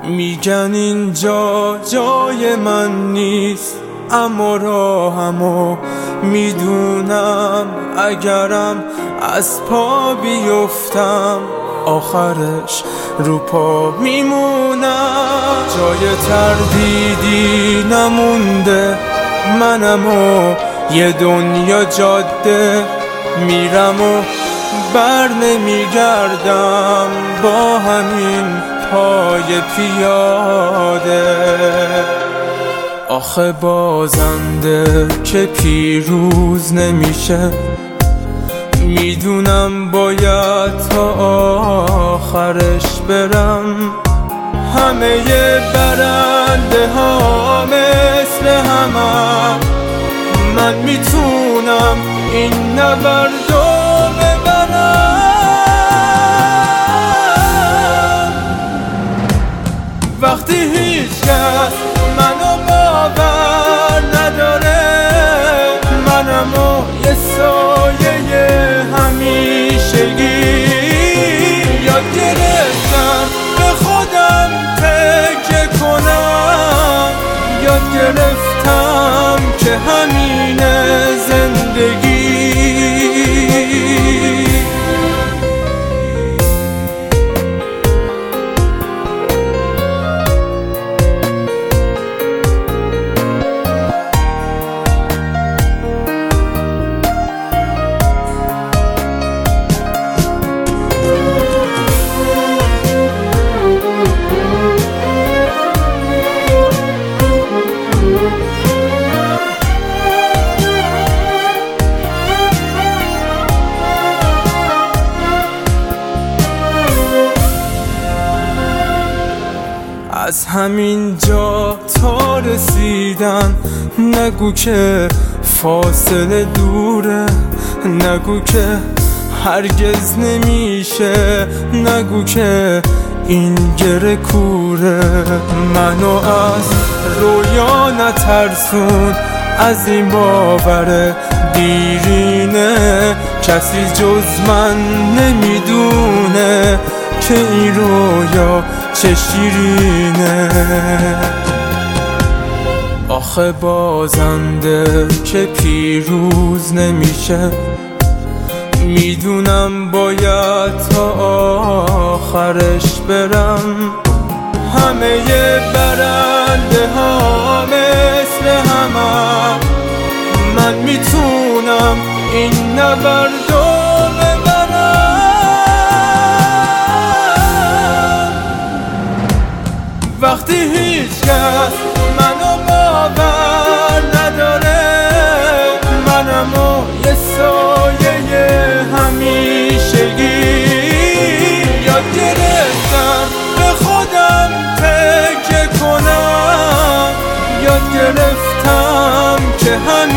میگن اینجا جای من نیست، اما راهمو میدونم. اگرم از پا بیفتم آخرش رو پا میمونم. جای تردیدی نمونده، منم و یه دنیا جاده، میرم و بر نمیگردم با همین پای پیاده. آخه بازنده که پیروز نمیشه، میدونم باید تا آخرش برم. همه برنده ها مثل همه، من میتونم این نبردو ببرم. وقتی هیچ کس منو باور نداره، منم و یه سایه همیشگی یاد گرفتم به خودم تکیه کنم. یاد گرفتم که همینه زندگی. از همین جا تا رسیدن نگو که فاصله دوره، نگو که هرگز نمیشه، نگو که این گره کوره. منو از رویا نترسون، از این باور دیرینه. کسی جز من نمیدونه که این رویا چه شیرینه. آخه بازنده که پیروز نمیشه، میدونم باید تا آخرش برم. همه برنده ها مثل همه، من میتونم این نبردو وقتی هیچ کس منو باور نداره، منم و یه سایه همیشگی یاد گرفتم به خودم تکیه کنم. یاد گرفتم که